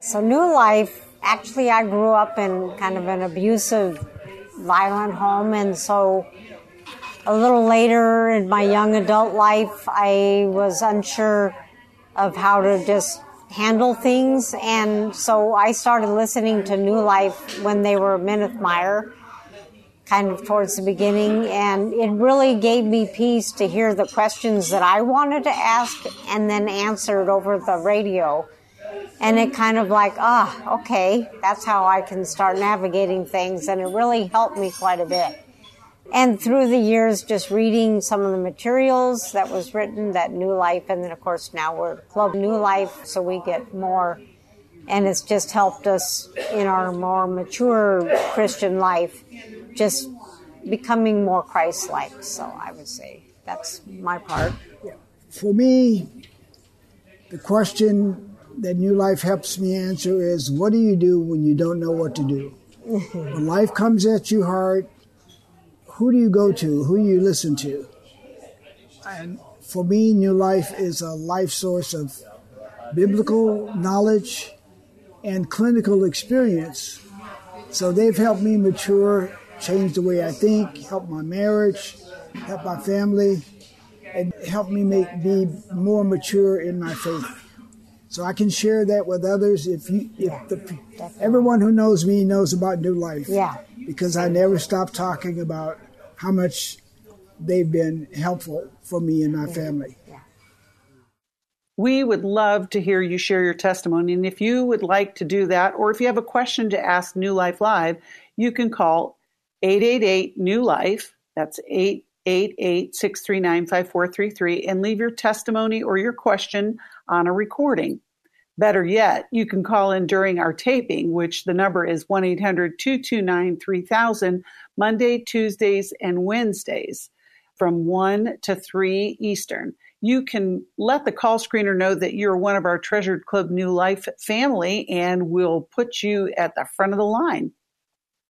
So New Life, actually I grew up in kind of an abusive, violent home, and so a little later in my young adult life, I was unsure of how to just handle things, and so I started listening to New Life when they were Minute Meyer, kind of towards the beginning, and it really gave me peace to hear the questions that I wanted to ask and then answered over the radio. And it kind of like, okay, that's how I can start navigating things, and it really helped me quite a bit. And through the years, just reading some of the materials that was written, that New Life, and then of course now we're Club New Life, so we get more. And it's just helped us in our more mature Christian life, just becoming more Christ-like. So I would say that's my part. For me, the question that New Life helps me answer is, what do you do when you don't know what to do? When life comes at you hard, who do you go to? Who do you listen to? And for me, New Life is a life source of biblical knowledge and clinical experience. So they've helped me mature, change the way I think, help my marriage, help my family, and help me be more mature in my faith. So I can share that with others. Everyone who knows me knows about New Life. Yeah. Because I never stop talking about how much they've been helpful for me and my family. Yeah. We would love to hear you share your testimony. And if you would like to do that, or if you have a question to ask New Life Live, you can call 888-NEW-LIFE. That's 888-639-5433, and leave your testimony or your question on a recording. Better yet, you can call in during our taping, which the number is 1-800-229-3000, Monday, Tuesdays, and Wednesdays from 1 to 3 Eastern. You can let the call screener know that you're one of our treasured Club New Life family, and we'll put you at the front of the line.